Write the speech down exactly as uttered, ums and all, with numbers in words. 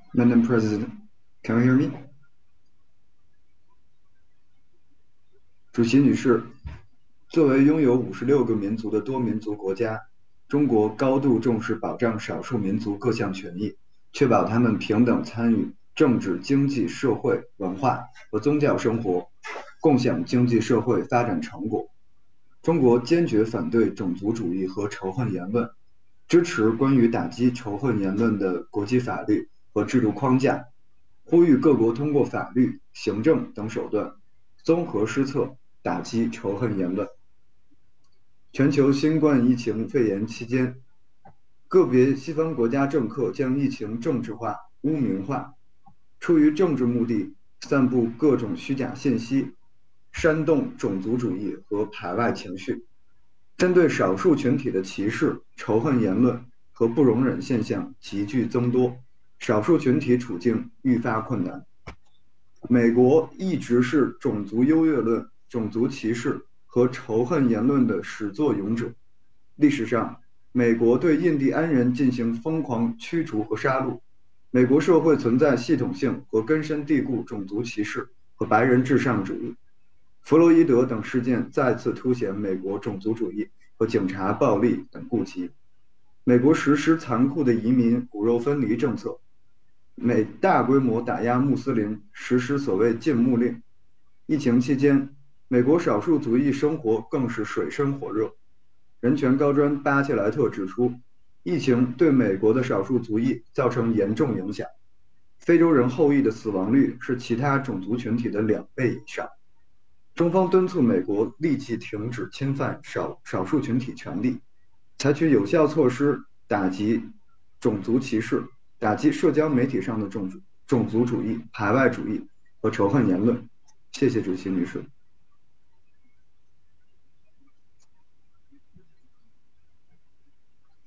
Madam President, can you hear me? 主席女士，作为拥有五十六个民族的多民族国家，中国高度重视保障少数民族各项权益，确保他们平等参与政治、经济、社会、文化和宗教生活，共享经济社会发展成果。中国坚决反对种族主义和仇恨言论，支持关于打击仇恨言论的国际法律和制度框架，呼吁各国通过法律、行政等手段综合施策，打击仇恨言论。全球新冠疫情肺炎期间，个别西方国家政客将疫情政治化、污名化，出于政治目的，散布各种虚假信息，煽动种族主义和排外情绪。针对少数群体的歧视、仇恨言论和不容忍现象急剧增多，少数群体处境愈发困难。美国一直是种族优越论、种族歧视和仇恨言论的始作俑者。历史上，美国对印第安人进行疯狂驱逐和杀戮。美国社会存在系统性和根深蒂固种族歧视和白人至上主义。弗洛伊德等事件再次凸显美国种族主义和警察暴力等痼疾。美国实施残酷的移民骨肉分离政策，美大规模打压穆斯林，实施所谓禁牧令。疫情期间，美国少数族裔生活更是水深火热。人权高专巴切莱特指出，疫情对美国的少数族裔造成严重影响，非洲人后裔的死亡率是其他种族群体的两倍以上。中方敦促美国立即停止侵犯少少数群体权利，采取有效措施打击种族歧视，打击社交媒体上的种族种族主义、排外主义和仇恨言论。谢谢主席女士。